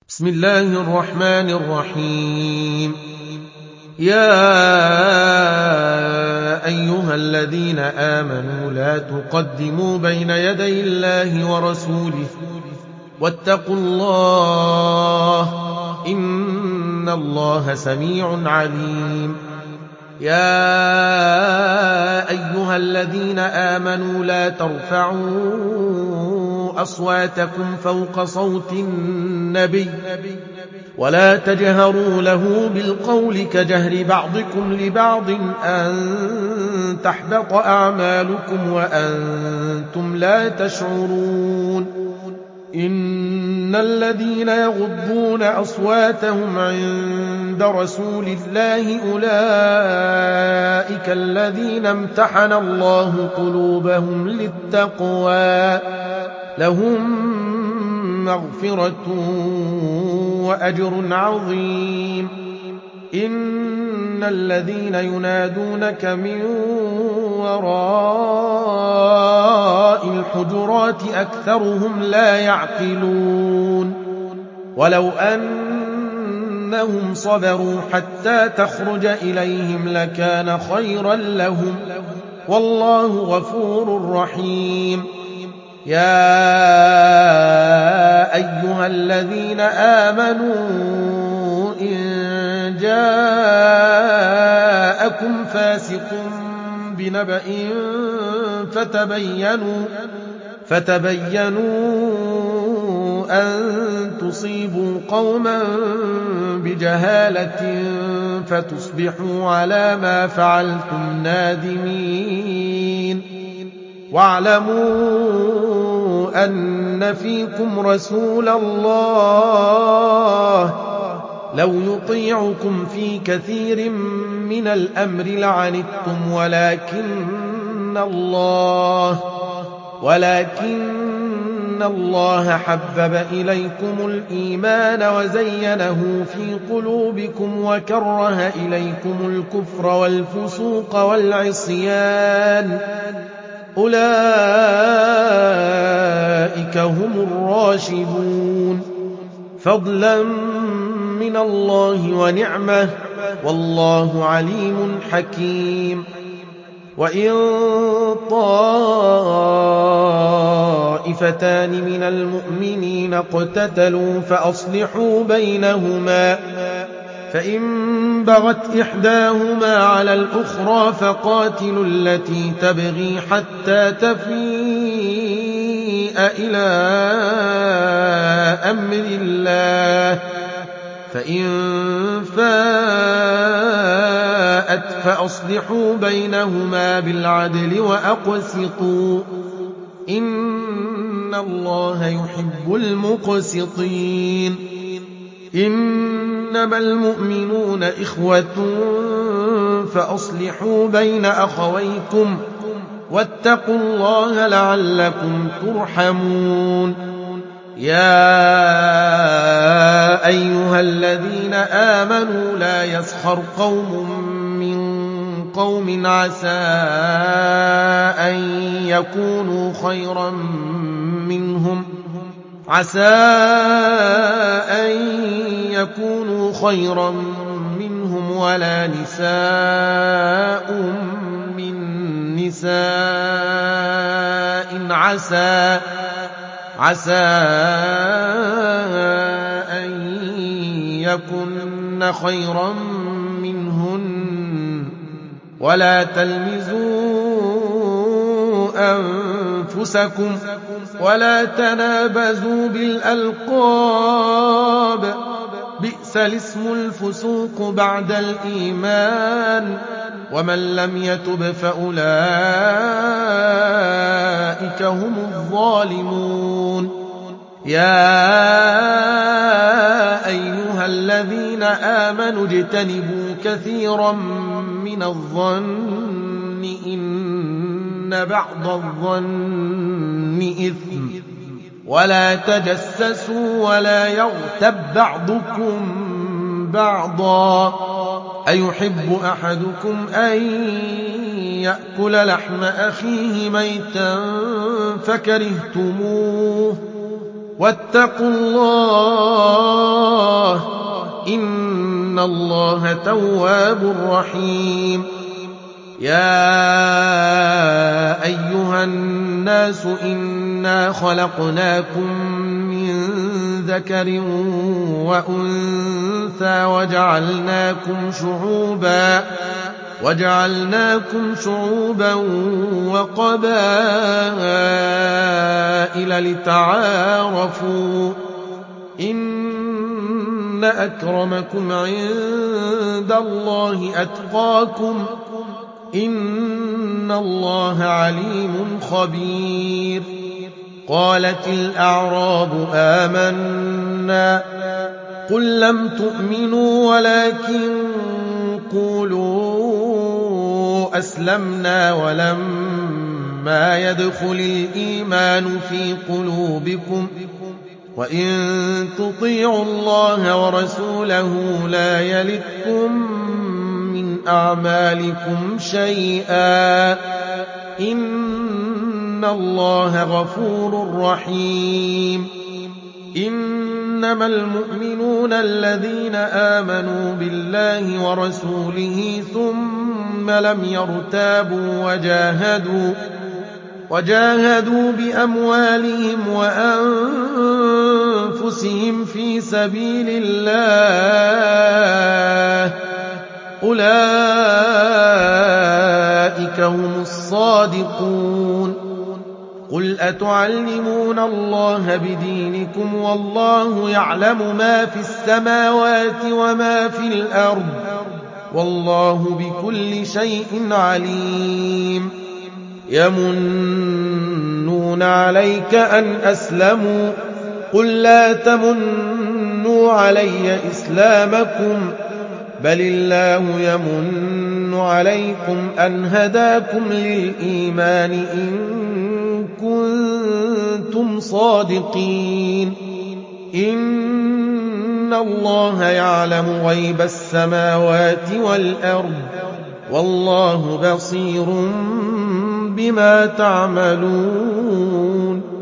بسم الله الرحمن الرحيم. يا أيها الذين آمنوا لا تقدموا بين يدي الله ورسوله واتقوا الله إن الله سميع عليم. يا أيها الذين آمنوا لا ترفعوا أصواتكم فوق صوت النبي ولا تجهروا له بالقول كجهر بعضكم لبعض أن تحبط أعمالكم وأنتم لا تشعرون. إن الذين يغضون أصواتهم عند رسول الله أولئك الذين امتحن الله قلوبهم للتقوى لهم مغفرة وأجر عظيم. إن الذين ينادونك من وراء الحجرات أكثرهم لا يعقلون. ولو أنهم صبروا حتى تخرج إليهم لكان خيرا لهم والله غفور رحيم. يا أيها الذين آمنوا إن جاءكم فاسق بنبأ فتبينوا أن تصيبوا قوما بجهالة فتصبحوا على ما فعلتم نادمين. واعلموا أن فيكم رسول الله لو يطيعكم في كثير من الأمر لعنتم ولكن الله حبب إليكم الإيمان وزينه في قلوبكم وكره إليكم الكفر والفسوق والعصيان أولئك هم الراشدون فضلا من الله ونعمة والله عليم حكيم. وإن طائفتان من المؤمنين اقتتلوا فأصلحوا بينهما فإن بغت إحداهما على الأخرى فقاتلوا التي تبغي حتى تفيء إلى أمر الله فإن فاءت فأصلحوا بينهما بالعدل وأقسطوا إن الله يحب المقسطين. إنما المؤمنون إخوة فأصلحوا بين أخويكم واتقوا الله لعلكم ترحمون. يا أيها الذين آمنوا لا يسخر قوم من قوم عسى أن يكونوا خيرا منهم ولا نساء من نساء عسى أن يكن خيرا منهن ولا تلمزوا أنفسكم ولا تنابزوا بالألقاب بئس الاسم الفسوق بعد الإيمان ومن لم يتب فأولئك هم الظالمون. يا أيها الذين آمنوا اجتنبوا كثيرا من الظن إن بعض الظن إثم ولا تجسسوا ولا يغتب بعضكم بعضا أيحب أحدكم أن يأكل لحم أخيه ميتا فكرهتموه واتقوا الله إن الله تواب رحيم يا أيها الناس إنا خلقناكم من ذكر وأنثى وجعلناكم شعوبا وقبائل لتعارفوا إن أكرمكم عند الله أتقاكم إن الله عليم خبير قالت الأعراب آمنا قل لم تؤمنوا ولكن قولوا أسلمنا ولما يدخل الإيمان في قلوبكم وإن تطيعوا الله ورسوله لا يلتكم من أعمالكم شيئا إن الله غفور رحيم إنما المؤمنون الذين آمنوا بالله ورسوله ثم لم يرتابوا وجاهدوا بأموالهم وأنفسهم في سبيل الله أولئك هم الصادقون قل أتعلمون الله بدينكم والله يعلم ما في السماوات وما في الأرض والله بكل شيء عليم يمنون عليك أن أسلموا قل لا تمنوا علي إسلامكم بل الله يمن عليكم أن هداكم للإيمان إن كنتم صادقين إن الله يعلم غيب السماوات والأرض والله بصير بما تعملون